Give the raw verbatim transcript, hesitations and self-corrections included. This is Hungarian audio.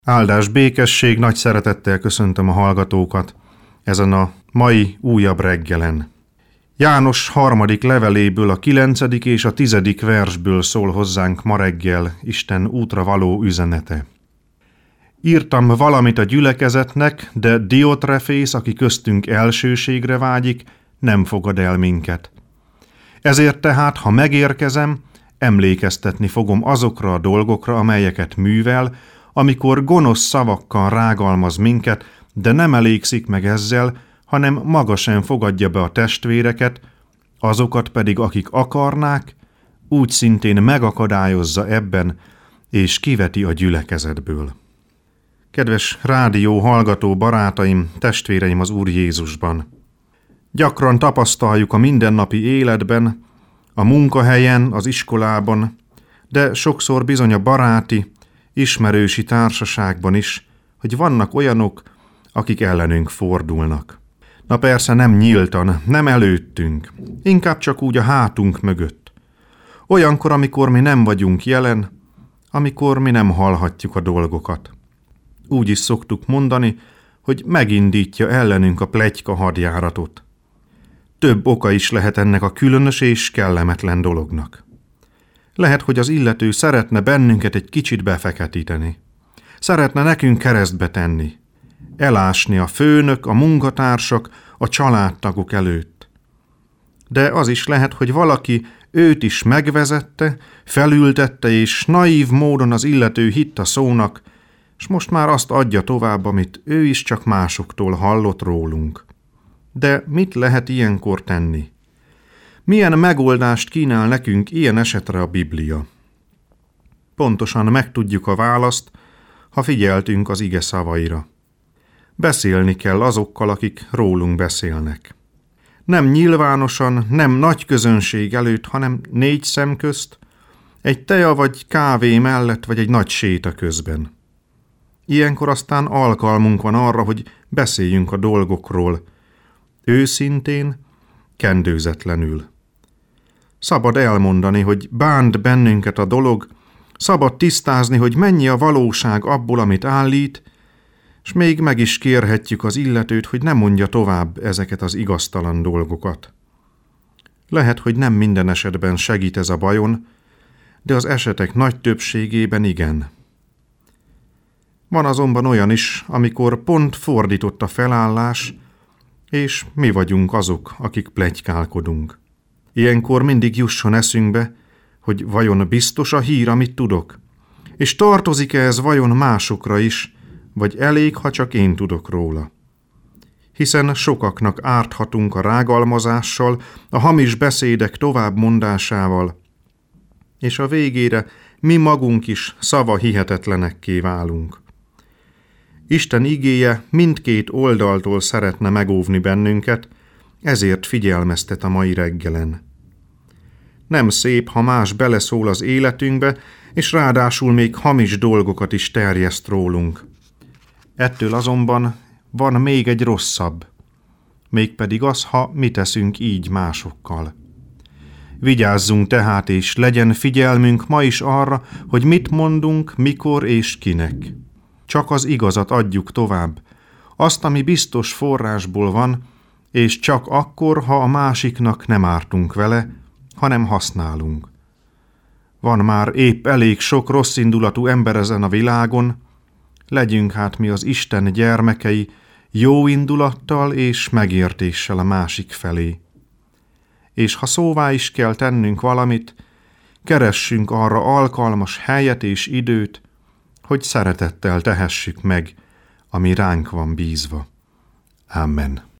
Áldás, békesség, nagy szeretettel köszöntöm a hallgatókat ezen a mai újabb reggelen. János harmadik leveléből a kilencedik és a tizedik versből szól hozzánk ma reggel Isten útra való üzenete. Írtam valamit a gyülekezetnek, de Diotrefész, aki köztünk elsőségre vágyik, nem fogad el minket. Ezért tehát, ha megérkezem, emlékeztetni fogom azokra a dolgokra, amelyeket művel, amikor gonosz szavakkal rágalmaz minket, de nem elégszik meg ezzel, hanem maga sem fogadja be a testvéreket, azokat pedig, akik akarnák, úgy szintén megakadályozza ebben, és kiveti a gyülekezetből. Kedves rádió hallgató barátaim, testvéreim az Úr Jézusban! Gyakran tapasztaljuk a mindennapi életben, a munkahelyen, az iskolában, de sokszor bizony a baráti, ismerősi társaságban is, hogy vannak olyanok, akik ellenünk fordulnak. Na persze nem nyíltan, nem előttünk, inkább csak úgy a hátunk mögött. Olyankor, amikor mi nem vagyunk jelen, amikor mi nem hallhatjuk a dolgokat. Úgy is szoktuk mondani, hogy megindítja ellenünk a pletyka hadjáratot. Több oka is lehet ennek a különös és kellemetlen dolognak. Lehet, hogy az illető szeretne bennünket egy kicsit befeketíteni. Szeretne nekünk keresztbe tenni. Elásni a főnök, a munkatársak, a családtagok előtt. De az is lehet, hogy valaki őt is megvezette, felültette, és naív módon az illető hitt a szónak, és most már azt adja tovább, amit ő is csak másoktól hallott rólunk. De mit lehet ilyenkor tenni? Milyen megoldást kínál nekünk ilyen esetre a Biblia? Pontosan megtudjuk a választ, ha figyeltünk az ige szavaira. Beszélni kell azokkal, akik rólunk beszélnek. Nem nyilvánosan, nem nagy közönség előtt, hanem négy szem közt, egy teja vagy kávé mellett, vagy egy nagy séta közben. Ilyenkor aztán alkalmunk van arra, hogy beszéljünk a dolgokról, őszintén, kendőzetlenül. Szabad elmondani, hogy bánt bennünket a dolog, szabad tisztázni, hogy mennyi a valóság abból, amit állít, és még meg is kérhetjük az illetőt, hogy ne mondja tovább ezeket az igaztalan dolgokat. Lehet, hogy nem minden esetben segít ez a bajon, de az esetek nagy többségében igen. Van azonban olyan is, amikor pont fordított a felállás, és mi vagyunk azok, akik pletykálkodunk. Ilyenkor mindig jusson eszünkbe, hogy vajon biztos a hír, amit tudok, és tartozik-e ez vajon másokra is, vagy elég, ha csak én tudok róla. Hiszen sokaknak árthatunk a rágalmazással, a hamis beszédek továbbmondásával, és a végére mi magunk is szava hihetetlenekké válunk. Isten igéje mindkét oldaltól szeretne megóvni bennünket, ezért figyelmeztet a mai reggelen. Nem szép, ha más beleszól az életünkbe, és ráadásul még hamis dolgokat is terjeszt rólunk. Ettől azonban van még egy rosszabb, mégpedig az, ha mi teszünk így másokkal. Vigyázzunk tehát, és legyen figyelmünk ma is arra, hogy mit mondunk, mikor és kinek. Csak az igazat adjuk tovább, azt, ami biztos forrásból van, és csak akkor, ha a másiknak nem ártunk vele, hanem használunk. Van már épp elég sok rosszindulatú ember ezen a világon, legyünk hát mi az Isten gyermekei jó indulattal és megértéssel a másik felé. És ha szóvá is kell tennünk valamit, keressünk arra alkalmas helyet és időt, hogy szeretettel tehessük meg, ami ránk van bízva. Amen.